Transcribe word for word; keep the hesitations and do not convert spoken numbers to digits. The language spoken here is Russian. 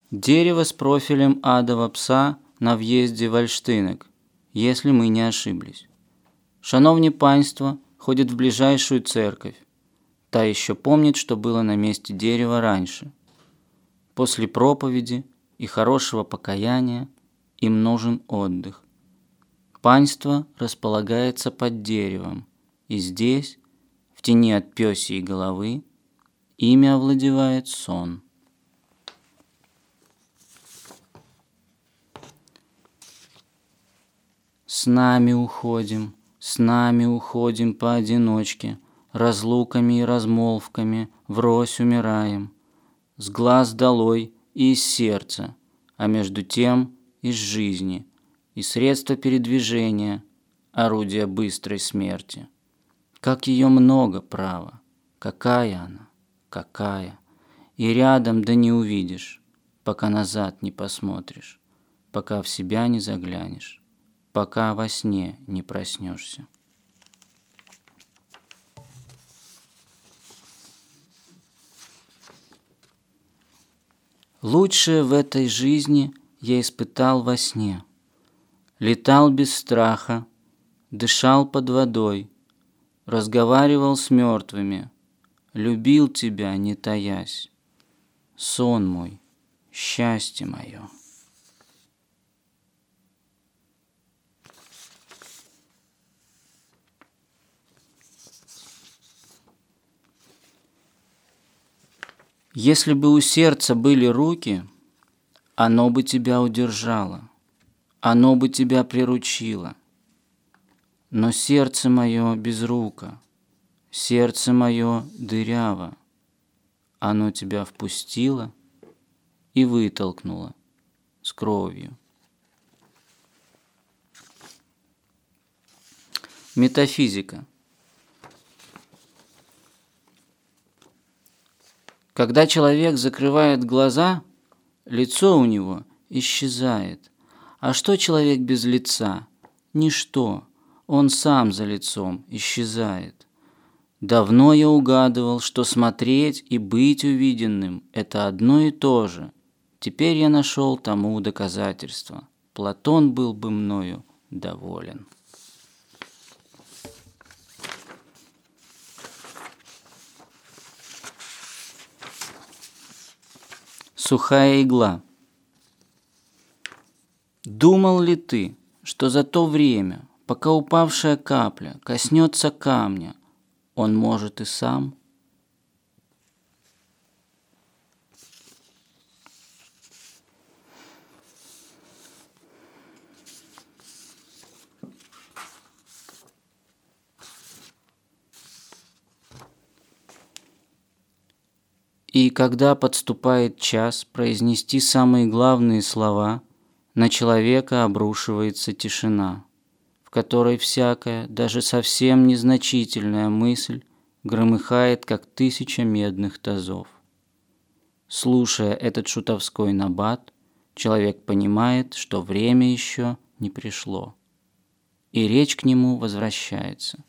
Дерево с профилем адова пса на в'їзді в Альштинок, если мы не ошиблись. Шановні панство ходит в ближайшую церковь. Та еще помнит, что было на месте дерева раньше. После проповеди и хорошего покаяния им нужен отдых. Панство располагается под деревом, и здесь, в тени от пёсьей головы, ими овладевает сон. С нами уходим, с нами уходим поодиночке, разлуками и размолвками врозь умираем, с глаз долой и из сердца, а между тем из жизни, и средства передвижения, орудия быстрой смерти. Как ее много, право, какая она, какая, и рядом да не увидишь, пока назад не посмотришь, пока в себя не заглянешь, пока во сне не проснешься. Лучшее в этой жизни я испытал во сне. Летал без страха, дышал под водой, разговаривал с мертвыми, любил тебя, не таясь. Сон мой, счастье мое. Если бы у сердца были руки, оно бы тебя удержало, оно бы тебя приручило. Но сердце мое безруко, сердце мое дыряво, оно тебя впустило и вытолкнуло с кровью. Метафизика. Когда человек закрывает глаза, лицо у него исчезает. А что человек без лица? Ничто. Он сам за лицом исчезает. Давно я угадывал, что смотреть и быть увиденным – это одно и то же. Теперь я нашел тому доказательство. Платон был бы мною доволен. Сухая игла. Думал ли ты, что за то время, пока упавшая капля коснется камня, он может и сам? И когда подступает час произнести самые главные слова, на человека обрушивается тишина, в которой всякая, даже совсем незначительная мысль громыхает, как тысяча медных тазов. Слушая этот шутовской набат, человек понимает, что время еще не пришло, и речь к нему возвращается.